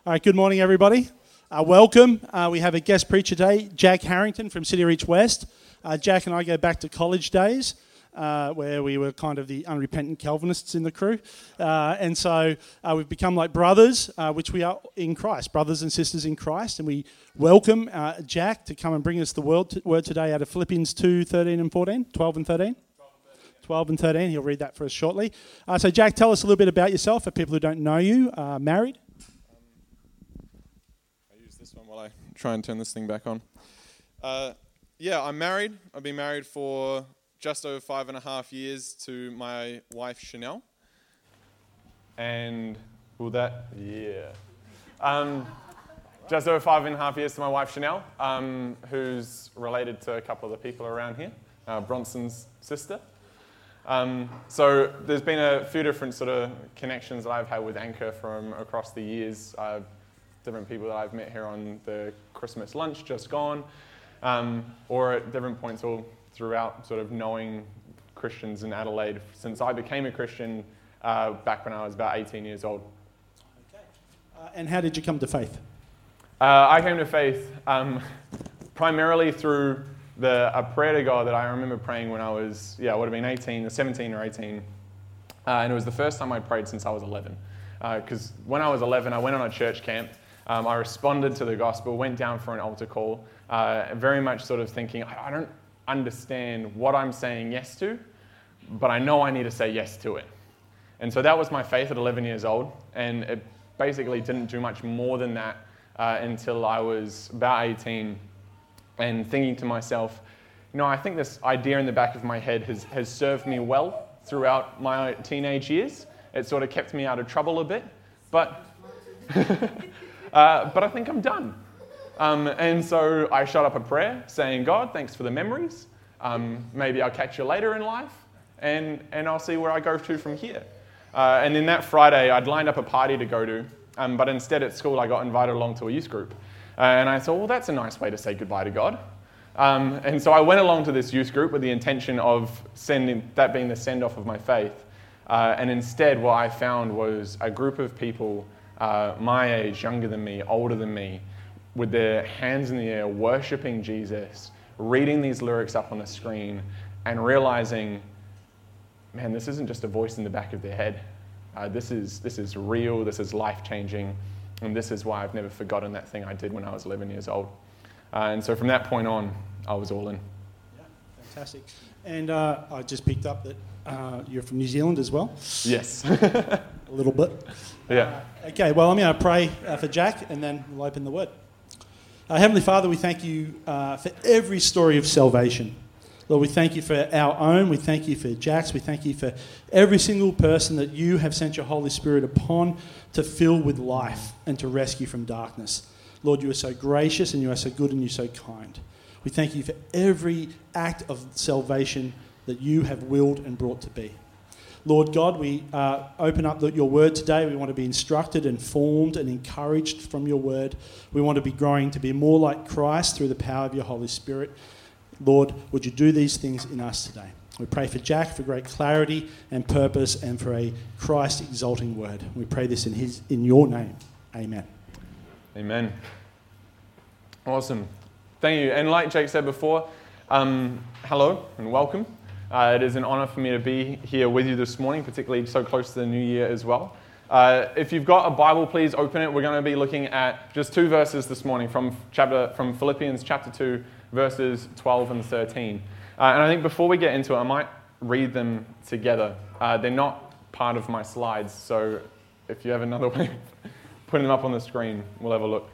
All right, good morning, everybody. Welcome. We have a guest preacher today, Jack Harrington from City Reach West. Jack and I go back to college days, where we were kind of the unrepentant Calvinists in the crew. And so we've become like brothers, which we are in Christ, brothers and sisters in Christ. And we welcome Jack to come and bring us the word today out of Philippians 2, 13 and 14, 12 and 13. 12 and 13. He'll read that for us shortly. So Jack, tell us a little bit about yourself for people who don't know you. Married? While I try and turn this thing back on. I'm married. I've been married for just over 5.5 years to my wife, Chanel. And just over 5.5 years to my wife, Chanel, who's related to a couple of the people around here, Bronson's sister. So there's been a few different sort of connections that I've had with Anchor from across the years. Different people that I've met here on the Christmas lunch just gone, or at different points all throughout sort of knowing Christians in Adelaide since I became a Christian back when I was about 18 years old. Okay. And how did you come to faith? I came to faith primarily through a prayer to God that I remember praying when I was, I would have been 17 or 18. And it was the first time I prayed since I was 11. Because when I was 11, I went on a church camp. I responded to the gospel, went down for an altar call, very much sort of thinking, I don't understand what I'm saying yes to, but I know I need to say yes to it. And so that was my faith at 11 years old, and it basically didn't do much more than that until I was about 18, and thinking to myself, I think this idea in the back of my head has served me well throughout my teenage years. It sort of kept me out of trouble a bit, but I think I'm done. And so I shot up a prayer saying, God, thanks for the memories. Maybe I'll catch you later in life, and I'll see where I go to from here. And then that Friday, I'd lined up a party to go to, but instead at school, I got invited along to a youth group. And I thought, well, that's a nice way to say goodbye to God. And so I went along to this youth group with the intention of that being the send-off of my faith. And instead, what I found was a group of people my age, younger than me, older than me, with their hands in the air, worshiping Jesus, reading these lyrics up on the screen, and realizing, man, this isn't just a voice in the back of their head. This is real, this is life-changing, and this is why I've never forgotten that thing I did when I was 11 years old. And so from that point on, I was all in. Yeah, fantastic. And I just picked up that you're from New Zealand as well. Yes. A little bit. Yeah. Okay, well, I'm going to pray for Jack, and then we'll open the word. Heavenly Father, we thank you for every story of salvation. Lord, we thank you for our own. We thank you for Jack's. We thank you for every single person that you have sent your Holy Spirit upon to fill with life and to rescue from darkness. Lord, you are so gracious, and you are so good, and you're so kind. We thank you for every act of salvation that you have willed and brought to be. Lord God, we open up your word today. We want to be instructed and formed and encouraged from your word. We want to be growing to be more like Christ through the power of your Holy Spirit. Lord, would you do these things in us today? We pray for Jack for great clarity and purpose, and for a Christ-exalting word. We pray this in your name. Amen. Amen. Awesome. Thank you. And like Jake said before, hello and welcome. It is an honor for me to be here with you this morning, particularly so close to the new year as well. If you've got a Bible, please open it. We're going to be looking at just 2 verses this morning from Philippians chapter 2, verses 12 and 13. And I think before we get into it, I might read them together. They're not part of my slides, so if you have another way of putting them up on the screen, we'll have a look.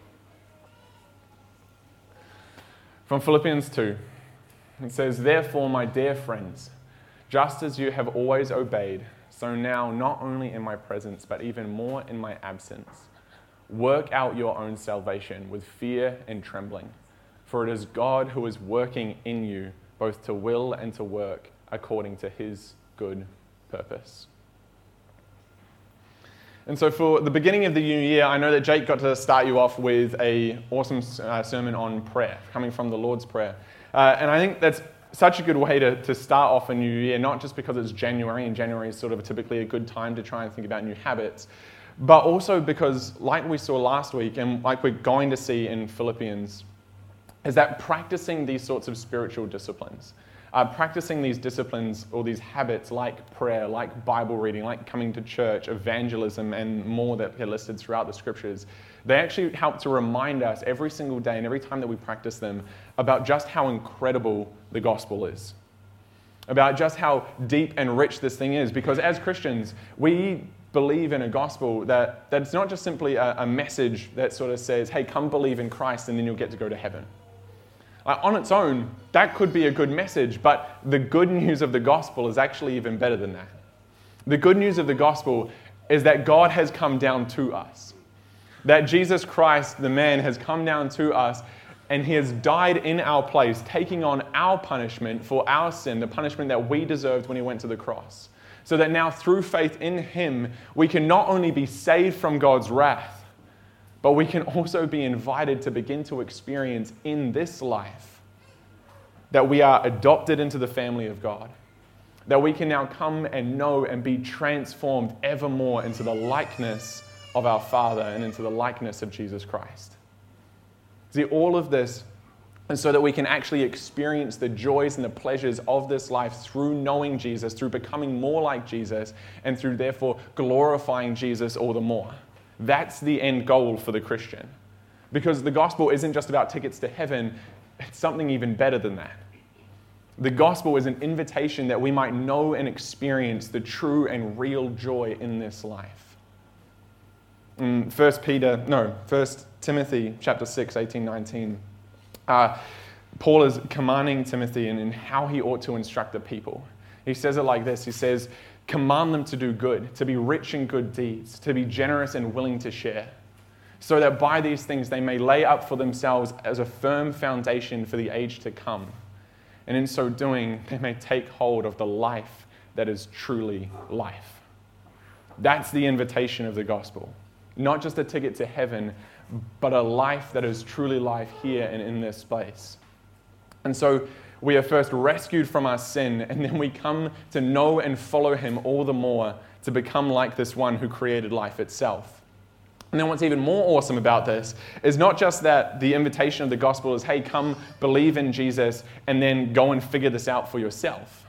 From Philippians 2. It says, "Therefore, my dear friends, just as you have always obeyed, so now not only in my presence, but even more in my absence, work out your own salvation with fear and trembling. For it is God who is working in you, both to will and to work according to his good purpose." And so for the beginning of the new year, I know that Jake got to start you off with an awesome sermon on prayer, coming from the Lord's Prayer. And I think that's such a good way to start off a new year, not just because it's January, and January is sort of typically a good time to try and think about new habits, but also because, like we saw last week and like we're going to see in Philippians, is that practicing these sorts of spiritual disciplines, practicing these disciplines or these habits like prayer, like Bible reading, like coming to church, evangelism, and more that are listed throughout the scriptures, they actually help to remind us every single day and every time that we practice them about just how incredible the gospel is, about just how deep and rich this thing is. Because as Christians, we believe in a gospel that's not just simply a message that sort of says, hey, come believe in Christ and then you'll get to go to heaven. On its own, that could be a good message, but the good news of the gospel is actually even better than that. The good news of the gospel is that God has come down to us, that Jesus Christ, the man, has come down to us, and he has died in our place, taking on our punishment for our sin, the punishment that we deserved when he went to the cross. So that now through faith in him, we can not only be saved from God's wrath, but we can also be invited to begin to experience in this life that we are adopted into the family of God, that we can now come and know and be transformed evermore into the likeness of our Father and into the likeness of Jesus Christ. See, all of this is so that we can actually experience the joys and the pleasures of this life through knowing Jesus, through becoming more like Jesus, and through therefore glorifying Jesus all the more. That's the end goal for the Christian. Because the gospel isn't just about tickets to heaven, it's something even better than that. The gospel is an invitation that we might know and experience the true and real joy in this life. In 1 Timothy chapter 6, 18, 19, Paul is commanding Timothy in how he ought to instruct the people. He says it like this. He says, command them to do good, to be rich in good deeds, to be generous and willing to share, so that by these things they may lay up for themselves as a firm foundation for the age to come. And in so doing, they may take hold of the life that is truly life. That's the invitation of the gospel. Not just a ticket to heaven, but a life that is truly life here and in this place. And so we are first rescued from our sin, and then we come to know and follow him all the more to become like this one who created life itself. And then what's even more awesome about this is not just that the invitation of the gospel is, hey, come believe in Jesus and then go and figure this out for yourself.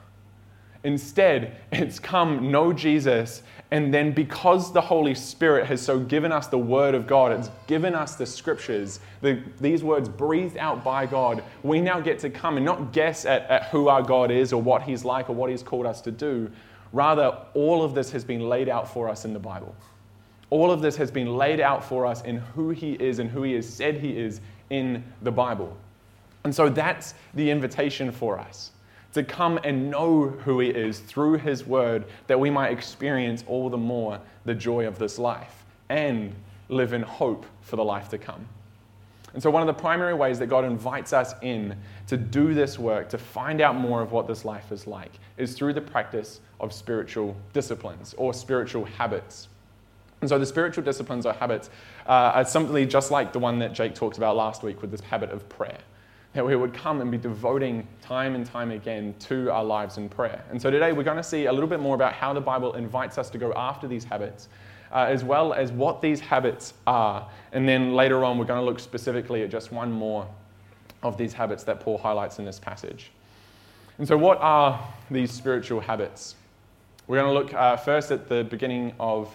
Instead, it's come know Jesus, and then because the Holy Spirit has so given us the Word of God, it's given us the Scriptures, these words breathed out by God, we now get to come and not guess at who our God is or what he's like or what he's called us to do. Rather, all of this has been laid out for us in the Bible. All of this has been laid out for us in who he is and who he has said he is in the Bible. And so that's the invitation for us, to come and know who he is through his word, that we might experience all the more the joy of this life and live in hope for the life to come. And so one of the primary ways that God invites us in to do this work, to find out more of what this life is like, is through the practice of spiritual disciplines or spiritual habits. And so the spiritual disciplines or habits are something just like the one that Jake talked about last week with this habit of prayer. That we would come and be devoting time and time again to our lives in prayer. And so today we're going to see a little bit more about how the Bible invites us to go after these habits, as well as what these habits are. And then later on we're going to look specifically at just one more of these habits that Paul highlights in this passage. And so what are these spiritual habits? We're going to look first at the beginning of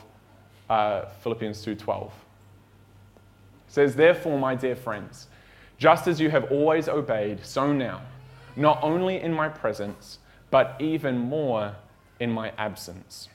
Philippians 2:12. It says, therefore, my dear friends, just as you have always obeyed, so now, not only in my presence, but even more in my absence.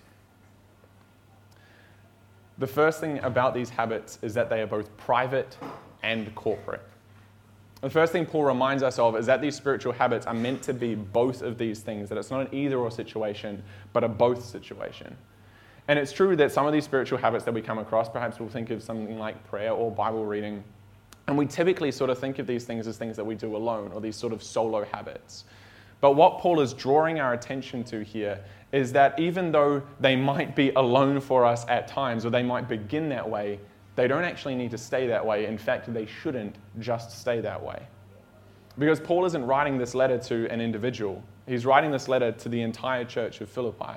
The first thing about these habits is that they are both private and corporate. The first thing Paul reminds us of is that these spiritual habits are meant to be both of these things, that it's not an either-or situation, but a both situation. And it's true that some of these spiritual habits that we come across, perhaps we'll think of something like prayer or Bible reading, and we typically sort of think of these things as things that we do alone, or these sort of solo habits. But what Paul is drawing our attention to here is that even though they might be alone for us at times, or they might begin that way, they don't actually need to stay that way. In fact, they shouldn't just stay that way. Because Paul isn't writing this letter to an individual. He's writing this letter to the entire church of Philippi.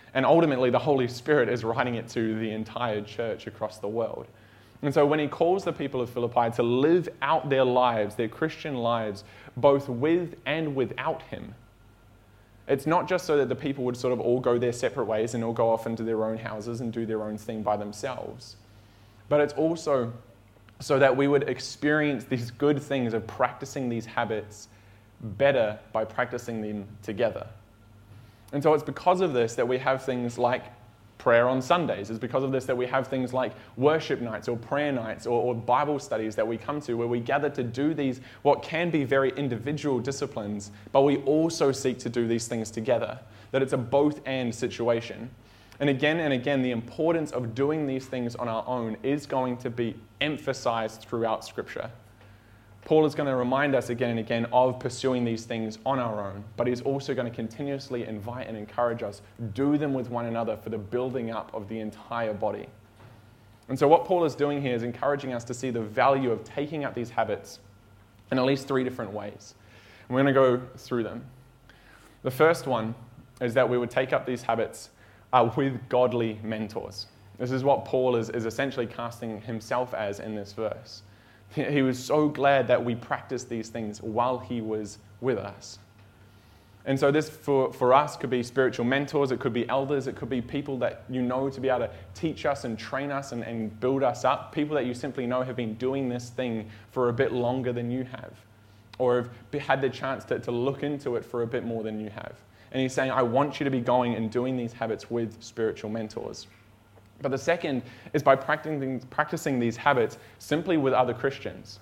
And ultimately, the Holy Spirit is writing it to the entire church across the world. And so when he calls the people of Philippi to live out their lives, their Christian lives, both with and without him, it's not just so that the people would sort of all go their separate ways and all go off into their own houses and do their own thing by themselves, but it's also so that we would experience these good things of practicing these habits better by practicing them together. And so it's because of this that we have things like prayer on Sundays. It's because of this that we have things like worship nights or prayer nights or Bible studies that we come to, where we gather to do these, what can be very individual disciplines, but we also seek to do these things together, that it's a both-and situation. And again, the importance of doing these things on our own is going to be emphasized throughout Scripture. Paul is going to remind us again and again of pursuing these things on our own, but he's also going to continuously invite and encourage us, do them with one another for the building up of the entire body. And so what Paul is doing here is encouraging us to see the value of taking up these habits in at least 3 different ways. And we're going to go through them. The first one is that we would take up these habits with godly mentors. This is what Paul is essentially casting himself as in this verse. He was so glad that we practiced these things while he was with us. And so this, for us, could be spiritual mentors, it could be elders, it could be people that you know to be able to teach us and train us and build us up, people that you simply know have been doing this thing for a bit longer than you have, or have had the chance to look into it for a bit more than you have. And he's saying, I want you to be going and doing these habits with spiritual mentors. But the second is by practicing these habits simply with other Christians.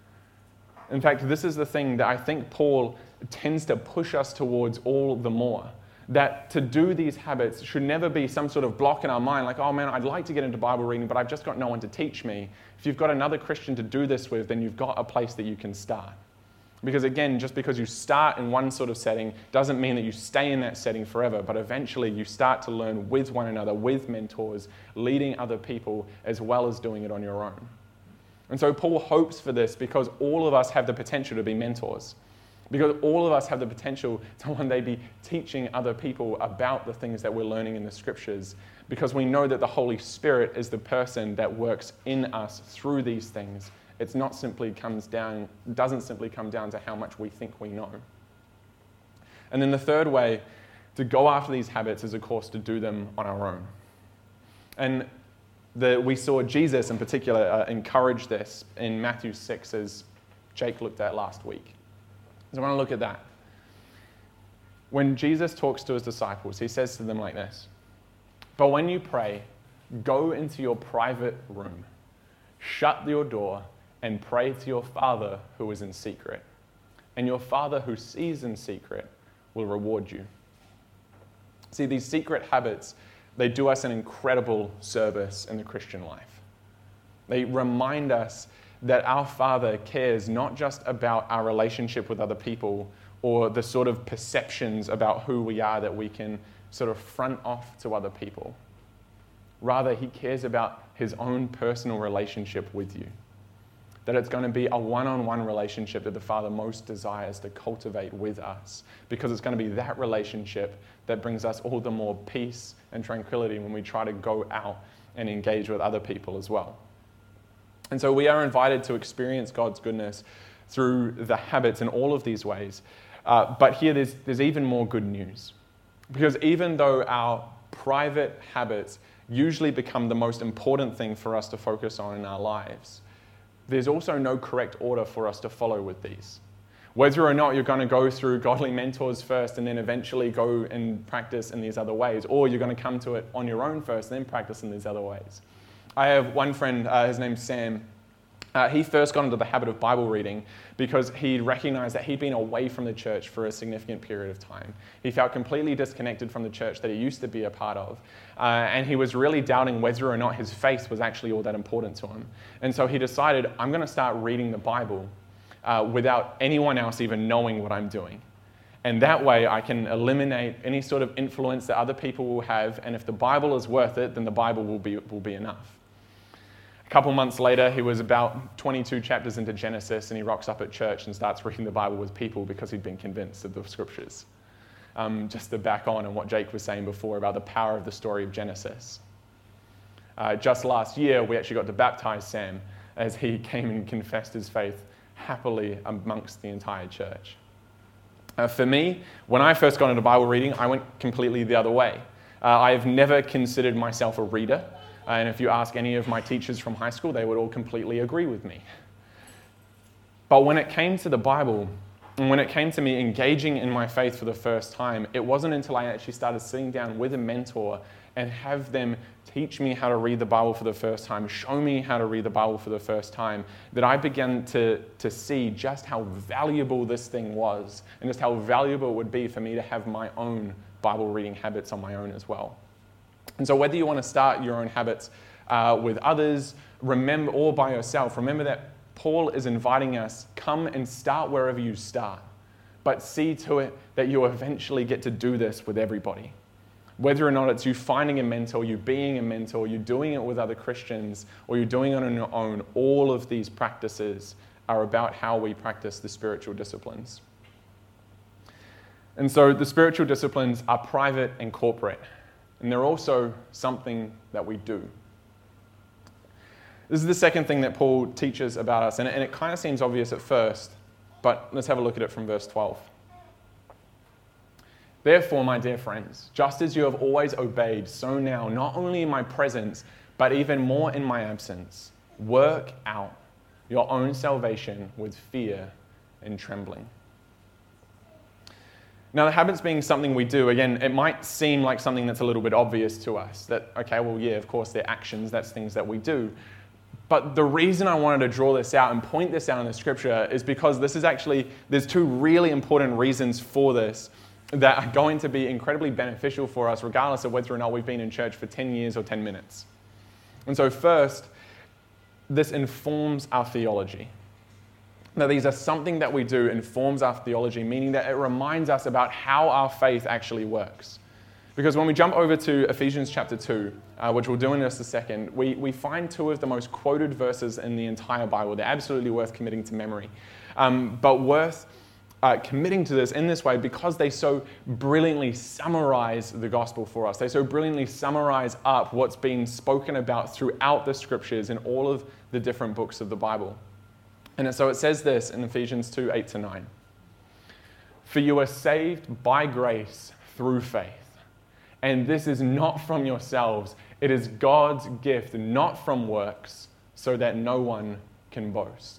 In fact, this is the thing that I think Paul tends to push us towards all the more. That to do these habits should never be some sort of block in our mind, like, oh man, I'd like to get into Bible reading, but I've just got no one to teach me. If you've got another Christian to do this with, then you've got a place that you can start. Because again, just because you start in one sort of setting doesn't mean that you stay in that setting forever, but eventually you start to learn with one another, with mentors, leading other people, as well as doing it on your own. And so Paul hopes for this because all of us have the potential to be mentors. Because all of us have the potential to one day be teaching other people about the things that we're learning in the Scriptures. Because we know that the Holy Spirit is the person that works in us through these things. It's not simply doesn't simply come down to how much we think we know. And then the third way to go after these habits is, of course, to do them on our own. And we saw Jesus in particular encourage this in Matthew 6, as Jake looked at last week. So I want to look at that. When Jesus talks to his disciples, he says to them like this, "But when you pray, go into your private room, shut your door, and pray to your Father who is in secret. And your Father who sees in secret will reward you." See, these secret habits, they do us an incredible service in the Christian life. They remind us that our Father cares not just about our relationship with other people or the sort of perceptions about who we are that we can sort of front off to other people. Rather, he cares about his own personal relationship with you. That it's going to be a one-on-one relationship that the Father most desires to cultivate with us, because it's going to be that relationship that brings us all the more peace and tranquility when we try to go out and engage with other people as well. And so we are invited to experience God's goodness through the habits in all of these ways. But here there's even more good news. Because even though our private habits usually become the most important thing for us to focus on in our lives, there's also no correct order for us to follow with these. Whether or not you're going to go through godly mentors first and then eventually go and practice in these other ways, or you're going to come to it on your own first and then practice in these other ways. I have one friend, his name's Sam. He first got into the habit of Bible reading because he recognized that he'd been away from the church for a significant period of time. He felt completely disconnected from the church that he used to be a part of. And he was really doubting whether or not his faith was actually all that important to him. And so he decided, I'm going to start reading the Bible without anyone else even knowing what I'm doing. And that way I can eliminate any sort of influence that other people will have. And if the Bible is worth it, then the Bible will be enough. A couple months later, he was about 22 chapters into Genesis, and he rocks up at church and starts reading the Bible with people because he'd been convinced of the Scriptures. just to back on what Jake was saying before about the power of the story of Genesis. Just last year, we actually got to baptize Sam as he came and confessed his faith happily amongst the entire church. For me, when I first got into Bible reading, I went completely the other way. I have never considered myself a reader, and if you ask any of my teachers from high school, they would all completely agree with me. But when it came to the Bible, and when it came to me engaging in my faith for the first time, it wasn't until I actually started sitting down with a mentor and have them teach me how to read the Bible for the first time, show me how to read the Bible for the first time, that I began to see just how valuable this thing was and just how valuable it would be for me to have my own Bible reading habits on my own as well. And so whether you want to start your own habits with others, remember, or by yourself, remember that Paul is inviting us, come and start wherever you start, but see to it that you eventually get to do this with everybody. Whether or not it's you finding a mentor, you being a mentor, you doing it with other Christians, or you're doing it on your own, all of these practices are about how we practice the spiritual disciplines. And so the spiritual disciplines are private and corporate, and they're also something that we do. This is the second thing that Paul teaches about us, and it kind of seems obvious at first, but let's have a look at it from verse 12. Therefore, my dear friends, just as you have always obeyed, so now, not only in my presence, but even more in my absence, work out your own salvation with fear and trembling. Now, the habits being something we do, again, it might seem like something that's a little bit obvious to us, that, okay, well, yeah, of course, they're actions, that's things that we do. But the reason I wanted to draw this out and point this out in the scripture is because this is actually, there's two really important reasons for this that are going to be incredibly beneficial for us, regardless of whether or not we've been in church for 10 years or 10 minutes. And so first, this informs our theology. Now, these are something that we do informs our theology, meaning that it reminds us about how our faith actually works. Because when we jump over to Ephesians chapter 2, which we'll do in just a second, we find two of the most quoted verses in the entire Bible. They're absolutely worth committing to memory, but worth committing to this in this way because they so brilliantly summarize the gospel for us. They so brilliantly summarize up what's being spoken about throughout the scriptures in all of the different books of the Bible. And so it says this in Ephesians 2, 8-9. For you are saved by grace through faith. And this is not from yourselves. It is God's gift, not from works, so that no one can boast.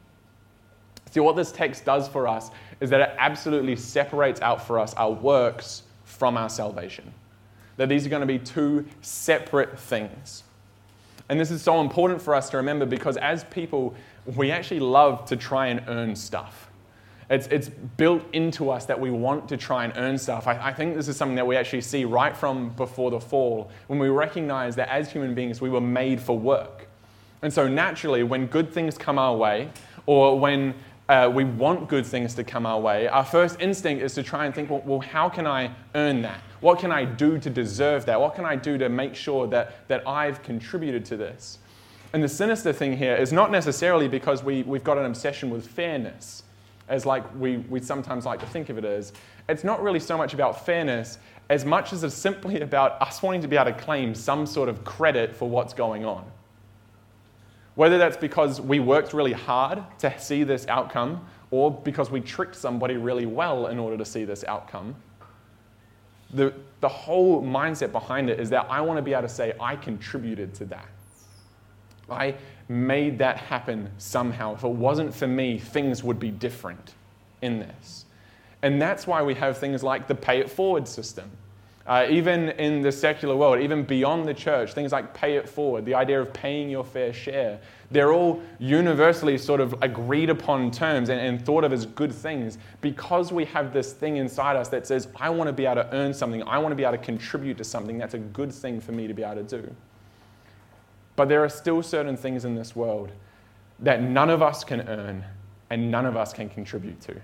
See, what this text does for us is that it absolutely separates out for us our works from our salvation. That these are going to be two separate things. And this is so important for us to remember because as people, we actually love to try and earn stuff. It's built into us that we want to try and earn stuff. I think this is something that we actually see right from before the fall, when we recognize that as human beings, we were made for work. And so naturally, when good things come our way, or when we want good things to come our way, our first instinct is to try and think, well, how can I earn that? What can I do to deserve that? What can I do to make sure that I've contributed to this? And the sinister thing here is not necessarily because we've got an obsession with fairness, as like we sometimes like to think of it as. It's not really so much about fairness as much as it's simply about us wanting to be able to claim some sort of credit for what's going on. Whether that's because we worked really hard to see this outcome or because we tricked somebody really well in order to see this outcome. The whole mindset behind it is that I want to be able to say, I contributed to that. I made that happen somehow. If it wasn't for me, things would be different in this. And that's why we have things like the pay it forward system. Even in the secular world, even beyond the church, things like pay it forward, the idea of paying your fair share, they're all universally sort of agreed upon terms and thought of as good things because we have this thing inside us that says, I want to be able to earn something, I want to be able to contribute to something, that's a good thing for me to be able to do. But there are still certain things in this world that none of us can earn and none of us can contribute to.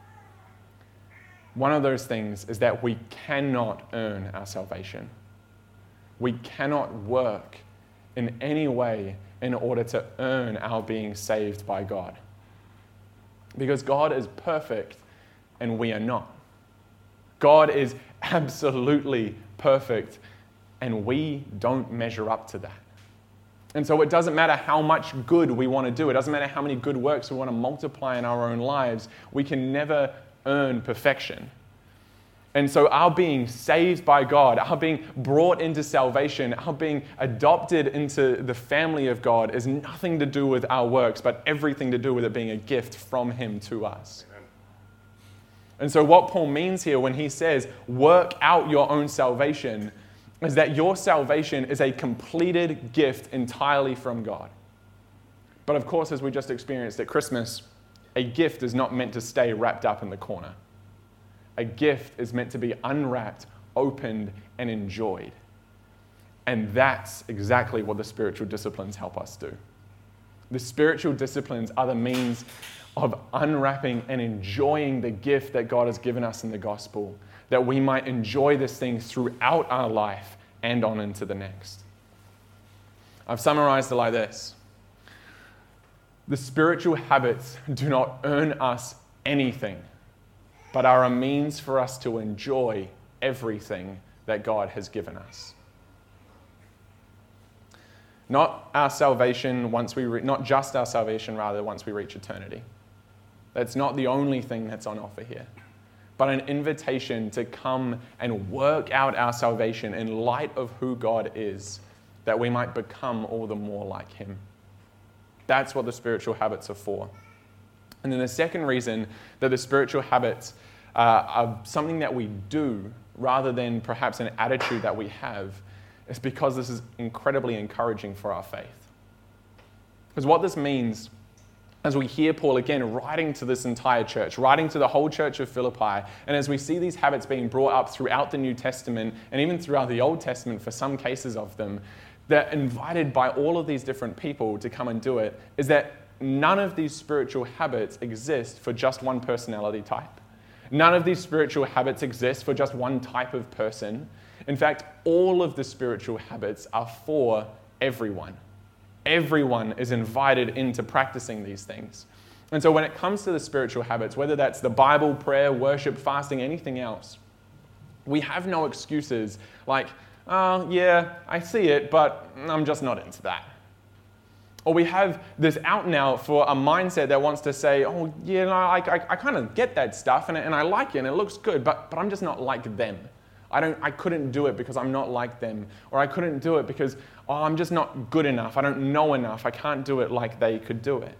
One of those things is that we cannot earn our salvation. We cannot work in any way in order to earn our being saved by God. Because God is perfect and we are not. God is absolutely perfect, and we don't measure up to that. And so it doesn't matter how much good we want to do. It doesn't matter how many good works we want to multiply in our own lives. We can never earn perfection. And so our being saved by God, our being brought into salvation, our being adopted into the family of God is nothing to do with our works, but everything to do with it being a gift from Him to us. Amen. And so what Paul means here when he says, work out your own salvation, is that your salvation is a completed gift entirely from God. But of course, as we just experienced at Christmas, a gift is not meant to stay wrapped up in the corner. A gift is meant to be unwrapped, opened, and enjoyed. And that's exactly what the spiritual disciplines help us do. The spiritual disciplines are the means of unwrapping and enjoying the gift that God has given us in the gospel, that we might enjoy this thing throughout our life and on into the next. I've summarized it like this. The spiritual habits do not earn us anything, but are a means for us to enjoy everything that God has given us. Not our salvation not just our salvation, rather, once we reach eternity. That's not the only thing that's on offer here, but an invitation to come and work out our salvation in light of who God is, that we might become all the more like Him. That's what the spiritual habits are for. And then the second reason that the spiritual habits are something that we do rather than perhaps an attitude that we have is because this is incredibly encouraging for our faith. Because what this means, as we hear Paul again writing to this entire church, writing to the whole church of Philippi, and as we see these habits being brought up throughout the New Testament and even throughout the Old Testament for some cases of them, they're invited by all of these different people to come and do it, is that none of these spiritual habits exist for just one personality type. None of these spiritual habits exist for just one type of person. In fact, all of the spiritual habits are for everyone. Everyone is invited into practicing these things. And so when it comes to the spiritual habits, whether that's the Bible, prayer, worship, fasting, anything else, we have no excuses like, oh, yeah, I see it, but I'm just not into that. Or we have this out and out for a mindset that wants to say, oh, yeah, no, I kind of get that stuff and I like it and it looks good, but I'm just not like them. I couldn't do it because I'm not like them. Or I couldn't do it because, I'm just not good enough. I don't know enough. I can't do it like they could do it.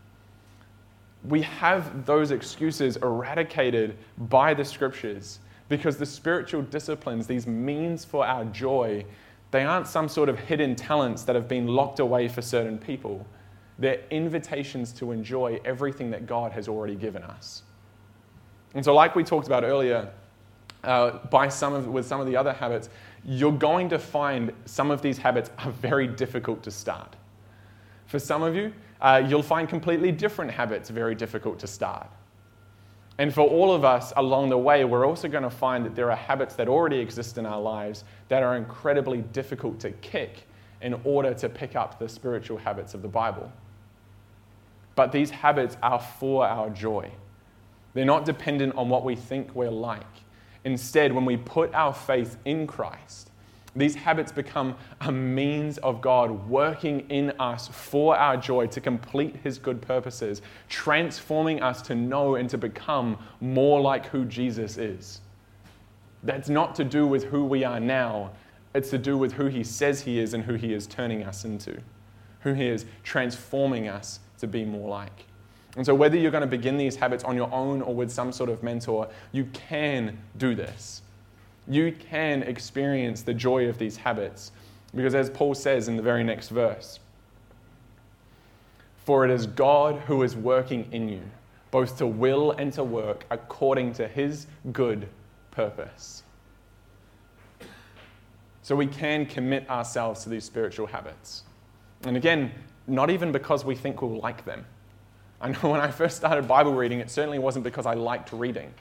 We have those excuses eradicated by the scriptures because the spiritual disciplines, these means for our joy, they aren't some sort of hidden talents that have been locked away for certain people. They're invitations to enjoy everything that God has already given us. And so like we talked about earlier, with some of the other habits, you're going to find some of these habits are very difficult to start. For some of you, you'll find completely different habits very difficult to start. And for all of us along the way, we're also going to find that there are habits that already exist in our lives that are incredibly difficult to kick in order to pick up the spiritual habits of the Bible. But these habits are for our joy. They're not dependent on what we think we're like. Instead, when we put our faith in Christ, these habits become a means of God working in us for our joy to complete His good purposes, transforming us to know and to become more like who Jesus is. That's not to do with who we are now. It's to do with who He says He is and who He is turning us into, who He is transforming us to be more like. And so whether you're going to begin these habits on your own or with some sort of mentor, you can do this. You can experience the joy of these habits. Because as Paul says in the very next verse, for it is God who is working in you, both to will and to work according to His good purpose. So we can commit ourselves to these spiritual habits. And again, not even because we think we'll like them. I know when I first started Bible reading, it certainly wasn't because I liked reading.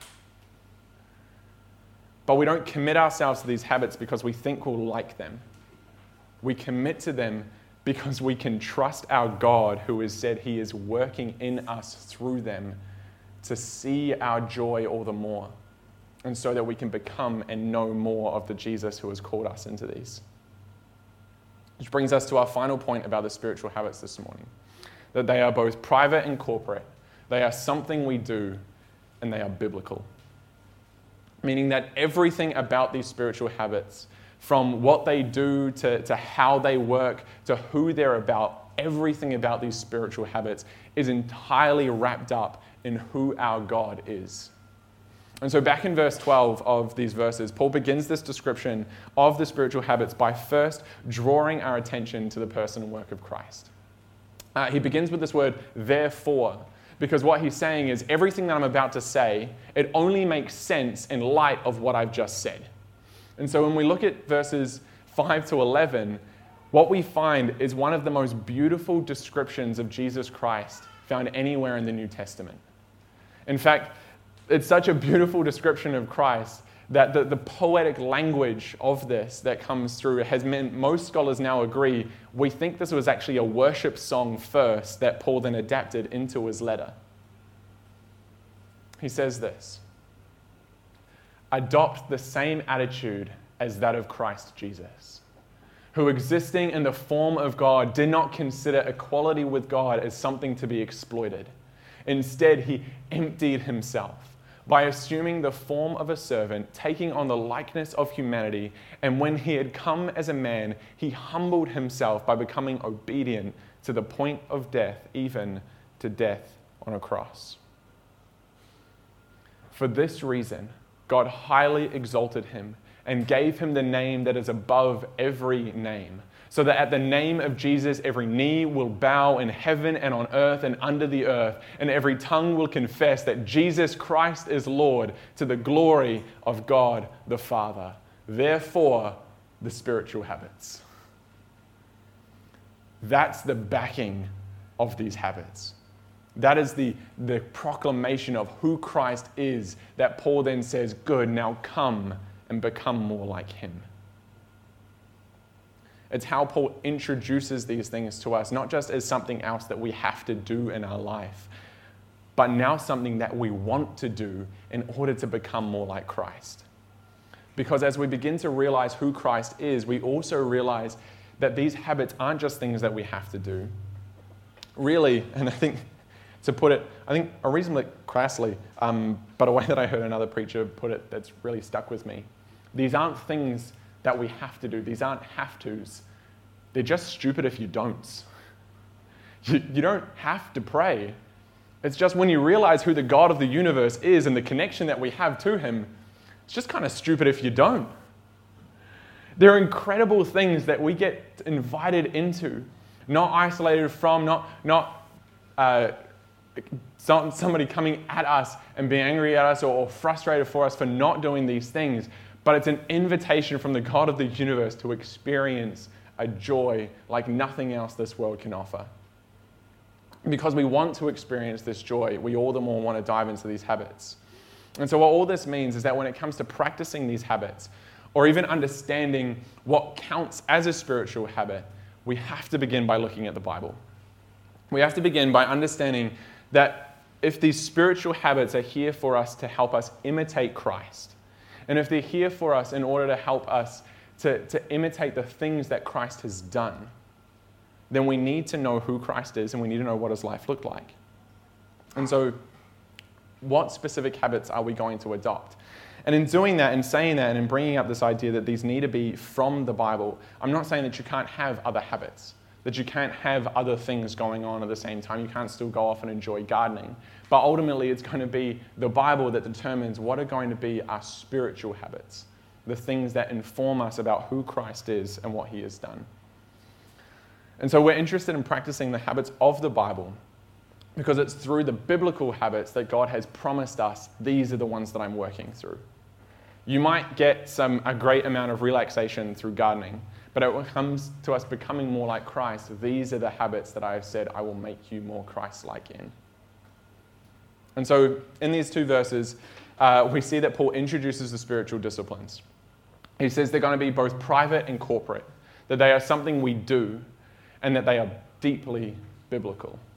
But we don't commit ourselves to these habits because we think we'll like them. We commit to them because we can trust our God who has said He is working in us through them to see our joy all the more. and so that we can become and know more of the Jesus who has called us into these. Which brings us to our final point about the spiritual habits this morning, that they are both private and corporate. They are something we do, and they are biblical. Meaning that everything about these spiritual habits, from what they do to how they work to who they're about, everything about these spiritual habits is entirely wrapped up in who our God is. And so back in verse 12 of these verses, Paul begins this description of the spiritual habits by first drawing our attention to the person and work of Christ. He begins with this word, therefore, because what he's saying is everything that I'm about to say, it only makes sense in light of what I've just said. And so when we look at verses 5 to 11, what we find is one of the most beautiful descriptions of Jesus Christ found anywhere in the New Testament. In fact, it's such a beautiful description of Christ that the poetic language of this that comes through has meant most scholars now agree, we think this was actually a worship song first that Paul then adapted into his letter. He says this, adopt the same attitude as that of Christ Jesus, who existing in the form of God did not consider equality with God as something to be exploited. Instead, he emptied himself by assuming the form of a servant, taking on the likeness of humanity, and when he had come as a man, he humbled himself by becoming obedient to the point of death, even to death on a cross. For this reason, God highly exalted him and gave him the name that is above every name, so that at the name of Jesus, every knee will bow in heaven and on earth and under the earth, and every tongue will confess that Jesus Christ is Lord, to the glory of God the Father. Therefore, the spiritual habits. That's the backing of these habits. That is the proclamation of who Christ is that Paul then says, good, now come and become more like him. It's how Paul introduces these things to us, not just as something else that we have to do in our life, but now something that we want to do in order to become more like Christ. Because as we begin to realize who Christ is, we also realize that these habits aren't just things that we have to do. Really, and I think to put it, reasonably crassly, but a way that I heard another preacher put it that's really stuck with me. These aren't things that we have to do. These aren't have-tos. They're just stupid if you don't. You don't have to pray. It's just when you realize who the God of the universe is and the connection that we have to him, it's just kind of stupid if you don't. There are incredible things that we get invited into, not isolated from, not somebody coming at us and being angry at us or frustrated for us for not doing these things. But it's an invitation from the God of the universe to experience a joy like nothing else this world can offer. Because we want to experience this joy, we all the more want to dive into these habits. And so what all this means is that when it comes to practicing these habits, or even understanding what counts as a spiritual habit, we have to begin by looking at the Bible. We have to begin by understanding that if these spiritual habits are here for us to help us imitate Christ, and if they're here for us in order to help us to imitate the things that Christ has done, then we need to know who Christ is and we need to know what his life looked like. And so, what specific habits are we going to adopt? And in doing that and saying that and in bringing up this idea that these need to be from the Bible, I'm not saying that you can't have other habits, that you can't have other things going on at the same time. You can't still go off and enjoy gardening. But ultimately, it's going to be the Bible that determines what are going to be our spiritual habits, the things that inform us about who Christ is and what he has done. And so we're interested in practicing the habits of the Bible because it's through the biblical habits that God has promised us, these are the ones that I'm working through. You might get a great amount of relaxation through gardening, but when it comes to us becoming more like Christ, these are the habits that I have said I will make you more Christ-like in. And so in these two verses, we see that Paul introduces the spiritual disciplines. He says they're going to be both private and corporate, that they are something we do, and that they are deeply biblical.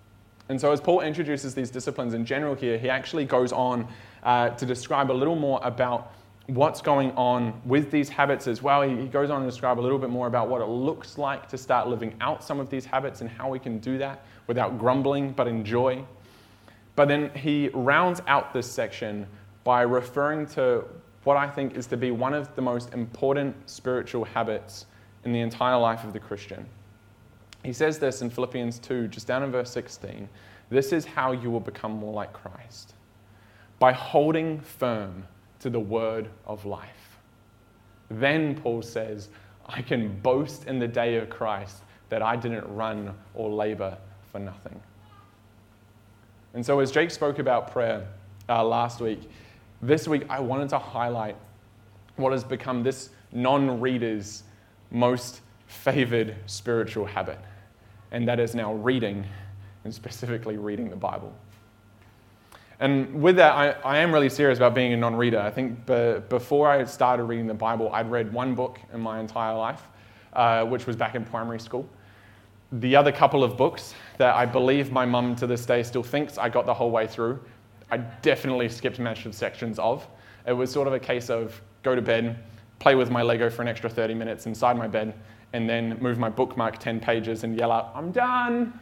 And so as Paul introduces these disciplines in general here, he actually goes on to describe a little more about what's going on with these habits as well. He goes on to describe a little bit more about what it looks like to start living out some of these habits and how we can do that without grumbling but in joy. But then he rounds out this section by referring to what I think is to be one of the most important spiritual habits in the entire life of the Christian. He says this in Philippians 2, just down in verse 16. This is how you will become more like Christ, by holding firm to the word of life. Then, Paul says, I can boast in the day of Christ that I didn't run or labor for nothing. And so as Jake spoke about prayer last week, this week I wanted to highlight what has become this non-reader's most favored spiritual habit, and that is now reading, and specifically reading the Bible. And with that, I am really serious about being a non-reader. I think before I started reading the Bible, I'd read one book in my entire life, which was back in primary school. The other couple of books that I believe my mum to this day still thinks I got the whole way through, I definitely skipped massive sections of. It was sort of a case of go to bed, play with my Lego for an extra 30 minutes inside my bed, and then move my bookmark 10 pages and yell out, I'm done.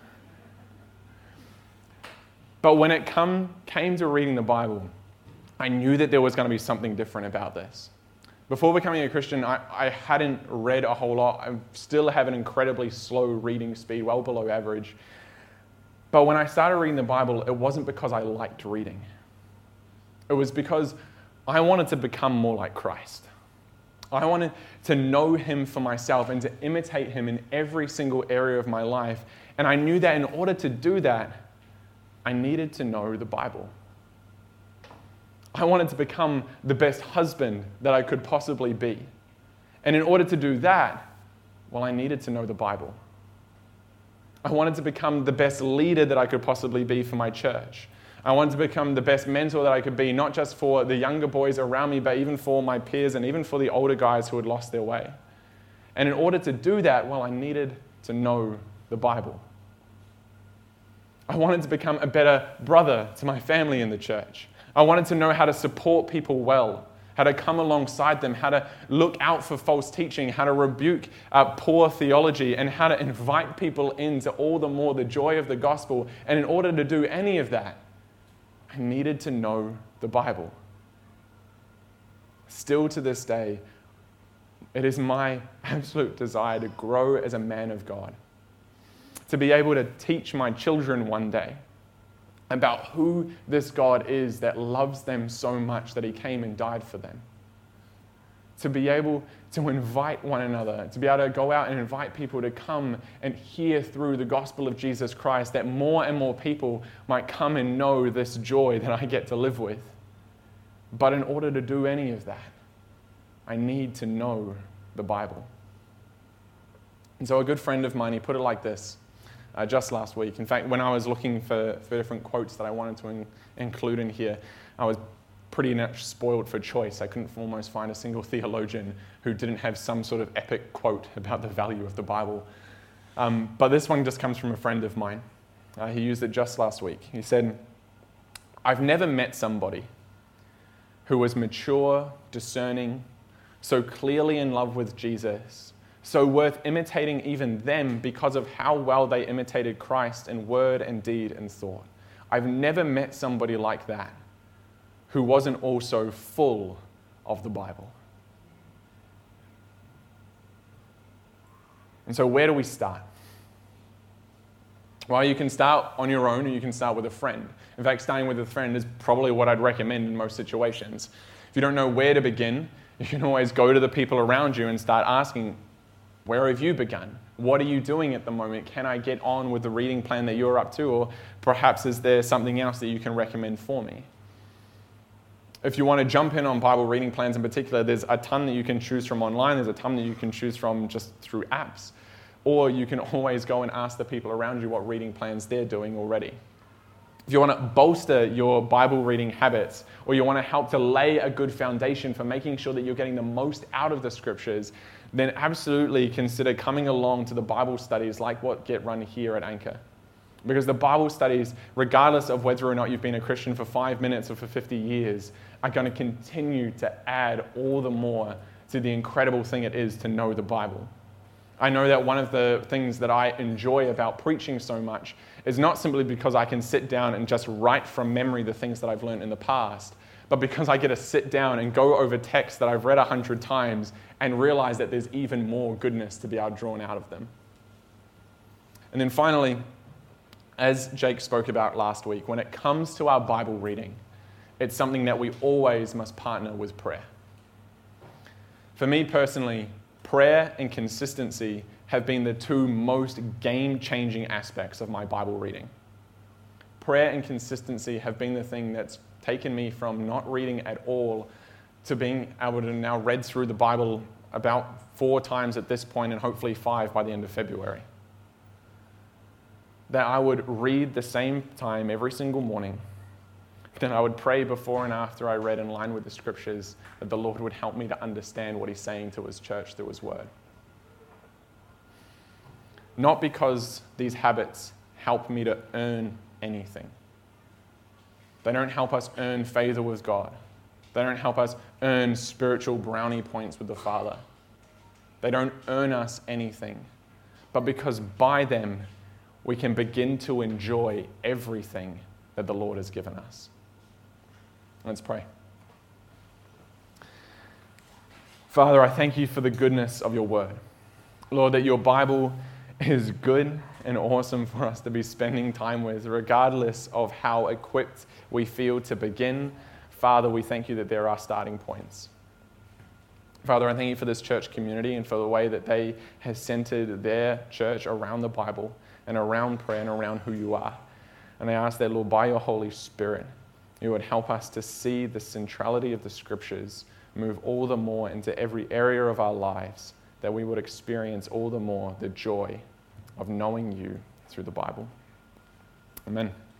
But when it came to reading the Bible, I knew that there was going to be something different about this. Before becoming a Christian, I hadn't read a whole lot. I still have an incredibly slow reading speed, well below average. But when I started reading the Bible, it wasn't because I liked reading. It was because I wanted to become more like Christ. I wanted to know him for myself and to imitate him in every single area of my life. And I knew that in order to do that, I needed to know the Bible. I wanted to become the best husband that I could possibly be. And in order to do that, well, I needed to know the Bible. I wanted to become the best leader that I could possibly be for my church. I wanted to become the best mentor that I could be, not just for the younger boys around me, but even for my peers and even for the older guys who had lost their way. And in order to do that, well, I needed to know the Bible. I wanted to become a better brother to my family in the church. I wanted to know how to support people well, how to come alongside them, how to look out for false teaching, how to rebuke poor theology, and how to invite people into all the more the joy of the gospel. And in order to do any of that, I needed to know the Bible. Still to this day, it is my absolute desire to grow as a man of God, to be able to teach my children one day about who this God is that loves them so much that he came and died for them. To be able to invite one another, to be able to go out and invite people to come and hear through the gospel of Jesus Christ, that more and more people might come and know this joy that I get to live with. But in order to do any of that, I need to know the Bible. And so a good friend of mine, he put it like this. Just last week. In fact, when I was looking for different quotes that I wanted to include in here, I was pretty much spoiled for choice. I couldn't almost find a single theologian who didn't have some sort of epic quote about the value of the Bible. But this one just comes from a friend of mine. He used it just last week. He said, I've never met somebody who was mature, discerning, so clearly in love with Jesus, so worth imitating even them because of how well they imitated Christ in word and deed and thought. I've never met somebody like that who wasn't also full of the Bible. And so where do we start? Well, you can start on your own or you can start with a friend. In fact, starting with a friend is probably what I'd recommend in most situations. If you don't know where to begin, you can always go to the people around you and start asking, where have you begun? What are you doing at the moment? Can I get on with the reading plan that you're up to? Or perhaps is there something else that you can recommend for me? If you want to jump in on Bible reading plans in particular, there's a ton that you can choose from online. There's a ton that you can choose from just through apps. Or you can always go and ask the people around you what reading plans they're doing already. If you want to bolster your Bible reading habits, or you want to help to lay a good foundation for making sure that you're getting the most out of the scriptures, then absolutely consider coming along to the Bible studies like what get run here at Anchor. Because the Bible studies, regardless of whether or not you've been a Christian for 5 minutes or for 50 years, are going to continue to add all the more to the incredible thing it is to know the Bible. I know that one of the things that I enjoy about preaching so much is not simply because I can sit down and just write from memory the things that I've learned in the past, but because I get to sit down and go over texts that I've read 100 times and realize that there's even more goodness to be drawn out of them. And then finally, as Jake spoke about last week, when it comes to our Bible reading, it's something that we always must partner with prayer. For me personally, prayer and consistency have been the two most game-changing aspects of my Bible reading. Prayer and consistency have been the thing that's taken me from not reading at all to being able to now read through the Bible about 4 times at this point and hopefully 5 by the end of February. That I would read the same time every single morning. Then I would pray before and after I read in line with the scriptures that the Lord would help me to understand what he's saying to his church through his word. Not because these habits help me to earn anything. They don't help us earn favor with God. They don't help us earn spiritual brownie points with the Father. They don't earn us anything. But because by them, we can begin to enjoy everything that the Lord has given us. Let's pray. Father, I thank you for the goodness of your word. Lord, that your Bible is good and awesome for us to be spending time with, regardless of how equipped we feel to begin. Father, we thank you that there are starting points. Father, I thank you for this church community and for the way that they have centered their church around the Bible and around prayer and around who you are. And I ask that, Lord, by your Holy Spirit, you would help us to see the centrality of the scriptures move all the more into every area of our lives, that we would experience all the more the joy of knowing you through the Bible. Amen.